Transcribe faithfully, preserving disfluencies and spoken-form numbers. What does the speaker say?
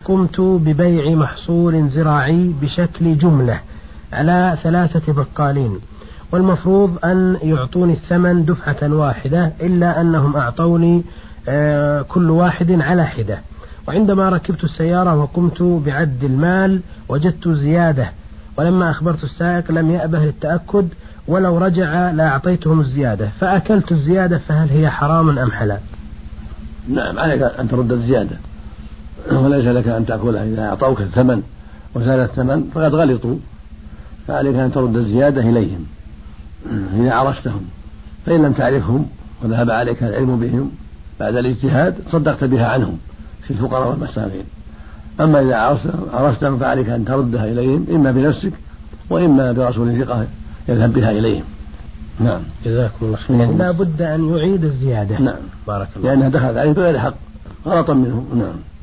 قمت ببيع محصول زراعي بشكل جملة على ثلاثة بقالين، والمفروض أن يعطوني الثمن دفعة واحدة، إلا أنهم أعطوني كل واحد على حدة. وعندما ركبت السيارة وقمت بعد المال وجدت زيادة، ولما أخبرت السائق لم يأبه للتأكد، ولو رجع لا أعطيتهم الزيادة، فأكلت الزيادة، فهل هي حرام أم حلال؟ نعم، عليك أن ترد الزيادة، وليس لك أن تأكلها. إذا أعطوك الثمن وزاد الثمن فقد غلطوا، فعليك أن ترد الزيادة إليهم إذا عرفتهم. فإن لم تعرفهم وذهب عليك العلم بهم بعد الاجتهاد صدقت بها عنهم في الفقراء والمساكين. أما إذا عرفتهم فعليك أن تردها إليهم، إما بنفسك وإما برسول ثقة يذهب بها إليهم. نعم، جزاكم الله خير. لا بد أن يعيد الزيادة. نعم، بارك الله، لأنها دخلت عليه بغير حق غلطا منه. نعم.